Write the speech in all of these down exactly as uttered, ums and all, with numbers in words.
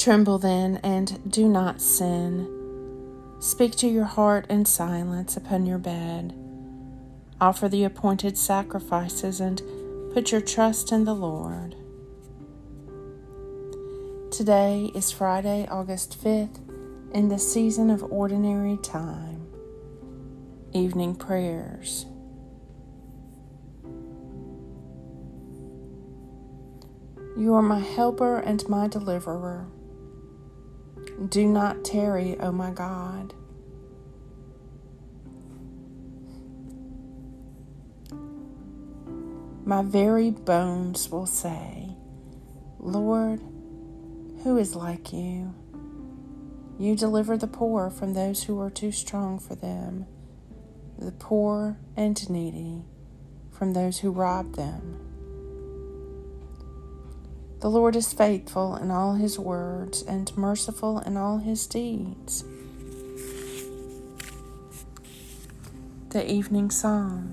Tremble then, and do not sin. Speak to your heart in silence upon your bed. Offer the appointed sacrifices and put your trust in the Lord. Today is Friday, August fifth, in the season of ordinary time. Evening prayers. You are my helper and my deliverer. Do not tarry, O my God. My very bones will say, Lord, who is like you? You deliver the poor from those who are too strong for them, the poor and needy from those who rob them. The Lord is faithful in all his words and merciful in all his deeds. The Evening Psalm.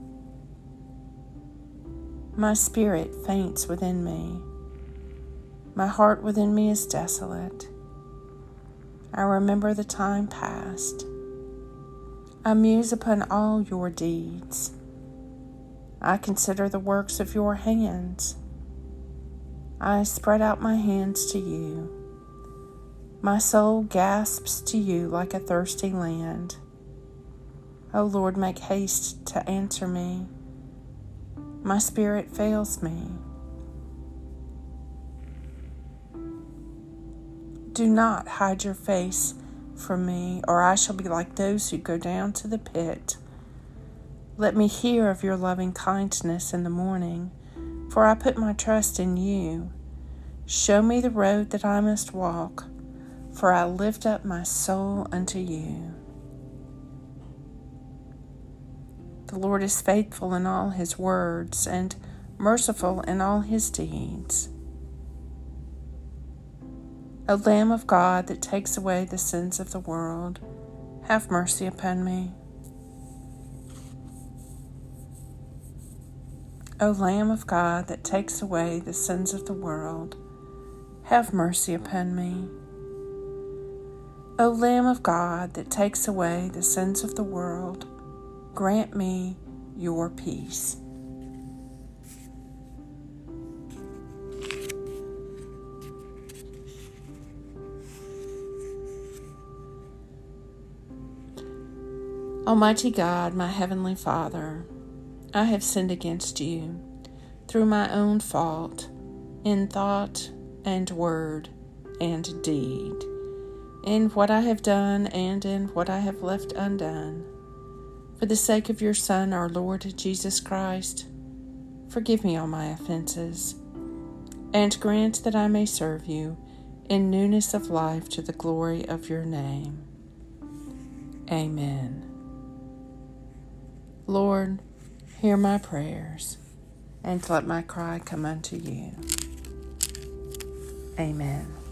My spirit faints within me. My heart within me is desolate. I remember the time past. I muse upon all your deeds. I consider the works of your hands. I spread out my hands to you. My soul gasps to you like a thirsty land. O Lord, make haste to answer me. My spirit fails me. Do not hide your face from me, or I shall be like those who go down to the pit. Let me hear of your loving kindness in the morning, for I put my trust in you. Show me the road that I must walk, for I lift up my soul unto you. The Lord is faithful in all his words and merciful in all his deeds. O Lamb of God that takes away the sins of the world, have mercy upon me. O Lamb of God that takes away the sins of the world, have mercy upon me. O Lamb of God that takes away the sins of the world, grant me your peace. Almighty God, my heavenly Father, I have sinned against you through my own fault, in thought and word and deed, in what I have done and in what I have left undone. For the sake of your Son, our Lord Jesus Christ, forgive me all my offenses, and grant that I may serve you in newness of life to the glory of your name. Amen. Lord, hear my prayers, and let my cry come unto you. Amen.